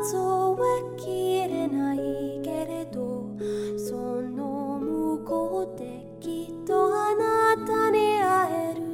数えきれないけれど、その向こうできっとあなたに会える。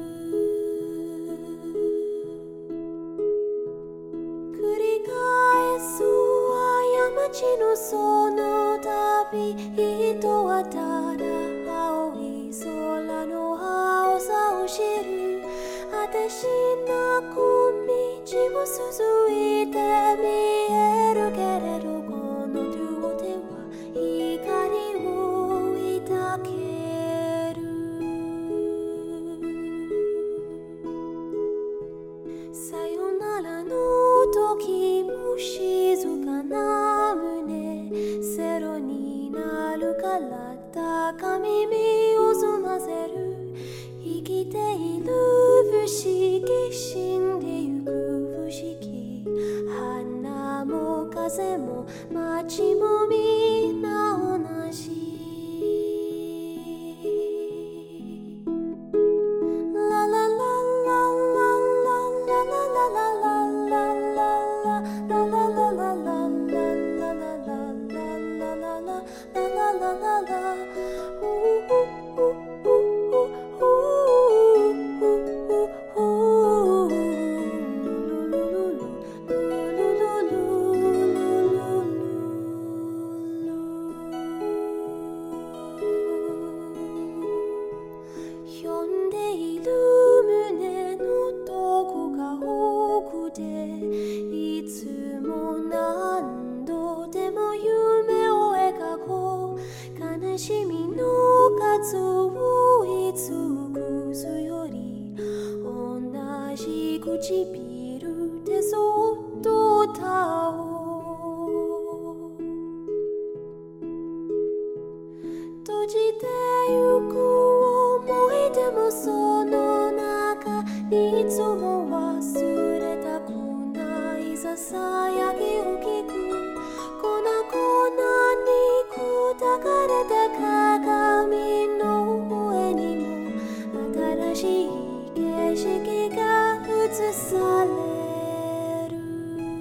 繰り返す過ちのその旅、人はただ青い空の青さを知る。果てしなく道を続いて見えるけれど、この両手は光を抱ける。さよならの時も静かな胸、セロになるから高耳を澄ませる。生きている不思議、死んでゆく不思議、花も風も街もみんな同じ。ララララララララ読んでいる胸のどこか奥で、いつも何度でも夢を描こう。悲しみの数を尽くすより、同じ唇でそっと歌おう。閉じてゆく思い出もその中に、いつも忘れたくないささやきを聞く。粉々に砕かれた鏡の上にも新しい景色が映される。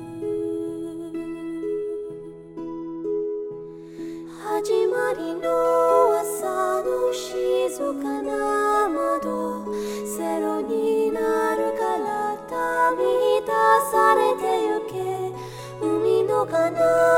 始まりの朝の静かな窓、セロになるから旅立たされてゆけ。海の彼方